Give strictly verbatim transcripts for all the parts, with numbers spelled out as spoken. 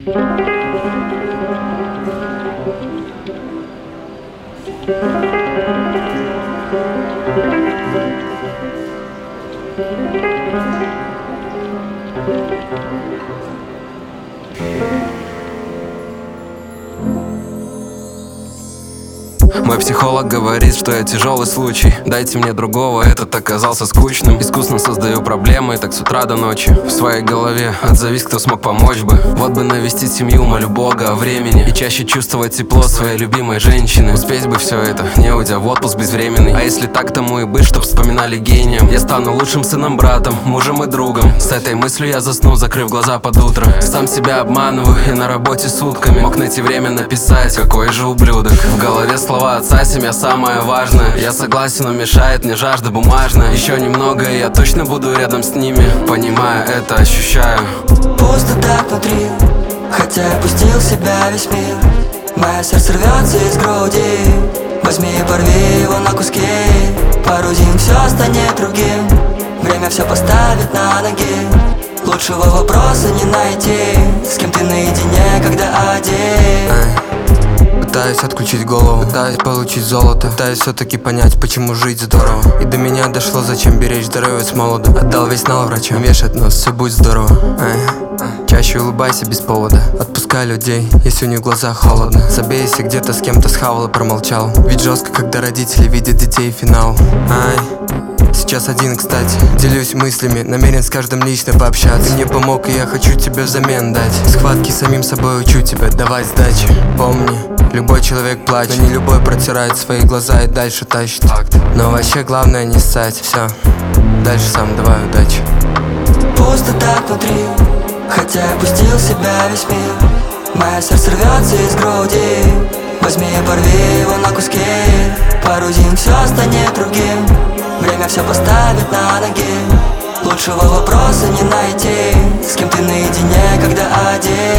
Мой психолог говорит, что я тяжелый случай. Дайте мне другого, этот оказался скучным. Искусно создаю проблемы, так с утра до ночи. В своей голове отзовись, кто смог помочь бы. Вот бы навестить семью, молю Бога о времени. И чаще чувствовать тепло своей любимой женщины. Успеть бы все это, не уйдя в отпуск безвременный. А если так, тому и быть, чтоб вспоминали гением. Я стану лучшим сыном, братом, мужем и другом. С этой мыслью я засну, закрыв глаза под утро. Сам себя обманываю и на работе сутками. Мог найти время написать, какой же ублюдок. В голове слова отца, семья самое важное. Я согласен, но мешает мне жажда бумажная. Еще немного, и я точно буду рядом с ними. Понимая это, ощущаю пусто так внутри, хотя я пустил в себя весь мир. Мое сердце рвется из груди. Возьми и порви его на куски. Порудим, все станет другим. Время все поставит на ноги. Лучшего вопроса не найти. С кем ты наедине, когда один. Пытаюсь отключить голову, пытаюсь получить золото. Пытаюсь все-таки понять, почему жить здорово. И до меня дошло, зачем беречь здоровье с молода. Отдал весь нал врачам, вешать нос, все будет здорово. Ай. Чаще улыбайся без повода. Отпускай людей, если у них в глазах холодно. Забей, если где-то с кем-то схавал и промолчал. Ведь жестко, когда родители видят детей финал. Ай. Сейчас один, кстати, делюсь мыслями, намерен с каждым лично пообщаться. Ты мне помог, и я хочу тебе взамен дать. Схватки самим собой учу тебя давать сдачи. Помни, любой человек плачет, но не любой протирает свои глаза и дальше тащит. Но вообще главное не ссать, все, дальше сам, давай, удачи. Пусто так внутри, хотя я пустил в себя весь мир. Мое сердце рвется из груди. Возьми и порви его на куски. Порудим, все станет другим. Время все поставит на ноги. Лучшего вопроса не найти. С кем ты наедине, когда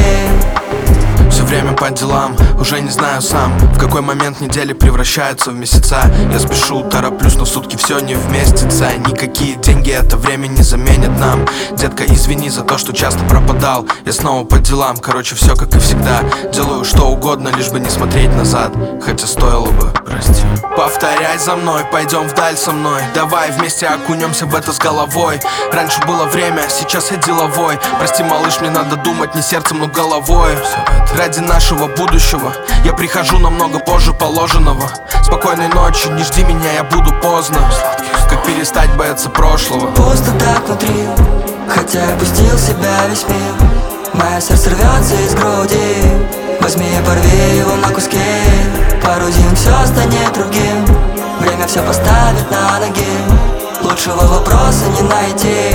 один. Все время по делам, уже не знаю сам, в какой момент недели превращаются в месяца. Я спешу, тороплюсь, но сутки все не вместится. Никакие деньги это время не заменят нам. Детка, извини за то, что часто пропадал. Я снова по делам, короче, все как и всегда. Делаю что угодно, лишь бы не смотреть назад. Хотя стоило бы, прости. Повторяй за мной, пойдем вдаль со мной. Давай вместе окунемся в это с головой. Раньше было время, сейчас я деловой. Прости, малыш, мне надо думать не сердцем, но головой. Ради нашего будущего я прихожу намного позже положенного. Спокойной ночи, не жди меня, я буду поздно. Как перестать бояться прошлого. Пусто так внутри, хотя я пустил в себя весь мир. Мое сердце рвется из груди. Возьми и порви его на куски. Порудим, все станет другим. Время все поставит на ноги. Лучшего вопроса не найти.